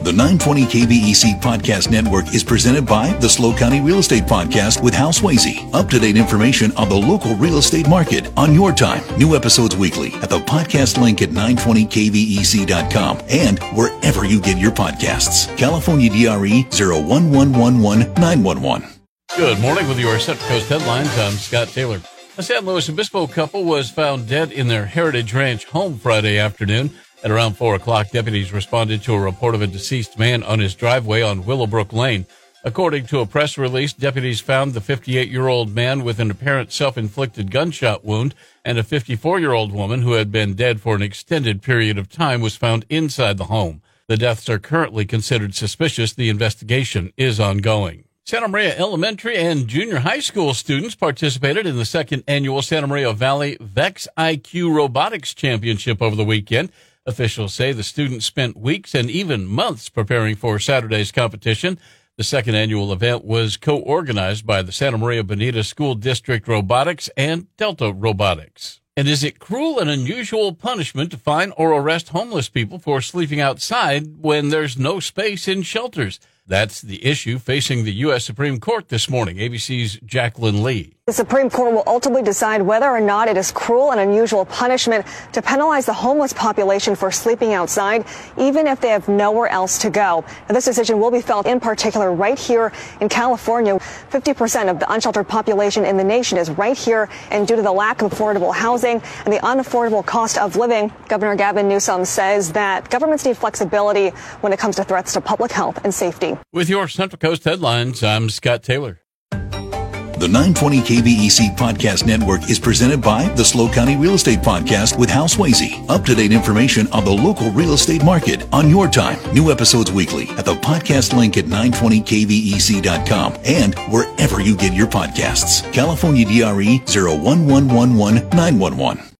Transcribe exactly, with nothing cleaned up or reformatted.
The nine twenty K V E C Podcast Network is presented by the SLO County Real Estate Podcast with Hal Swayze. Up-to-date information on the local real estate market on your time. New episodes weekly at the podcast link at nine twenty K V E C dot com and wherever you get your podcasts. California D R E zero one one one one nine one one. Good morning with your Central Coast headlines. I'm Scott Taylor. A San Luis Obispo couple was found dead in their Heritage Ranch home Friday afternoon. At around four o'clock, deputies responded to a report of a deceased man on his driveway on Willowbrook Lane. According to a press release, deputies found the fifty-eight-year-old man with an apparent self-inflicted gunshot wound, and a fifty-four-year-old woman who had been dead for an extended period of time was found inside the home. The deaths are currently considered suspicious. The investigation is ongoing. Santa Maria Elementary and Junior High School students participated in the second annual Santa Maria Valley VEX I Q Robotics Championship over the weekend. Officials say the students spent weeks and even months preparing for Saturday's competition. The second annual event was co-organized by the Santa Maria Bonita School District Robotics and Delta Robotics. And is it cruel and unusual punishment to fine or arrest homeless people for sleeping outside when there's no space in shelters? That's the issue facing the U S Supreme Court this morning. A B C's Jacqueline Lee. The Supreme Court will ultimately decide whether or not it is cruel and unusual punishment to penalize the homeless population for sleeping outside, even if they have nowhere else to go. Now, this decision will be felt in particular right here in California. fifty percent of the unsheltered population in the nation is right here, and due to the lack of affordable housing and the unaffordable cost of living, Governor Gavin Newsom says that governments need flexibility when it comes to threats to public health and safety. With your Central Coast headlines, I'm Scott Taylor. The nine twenty K V E C Podcast Network is presented by the SLO County Real Estate Podcast with Hal Swayze. Up-to-date information on the local real estate market on your time. New episodes weekly at the podcast link at nine twenty K V E C dot com and wherever you get your podcasts. California D R E zero one one one one nine one one.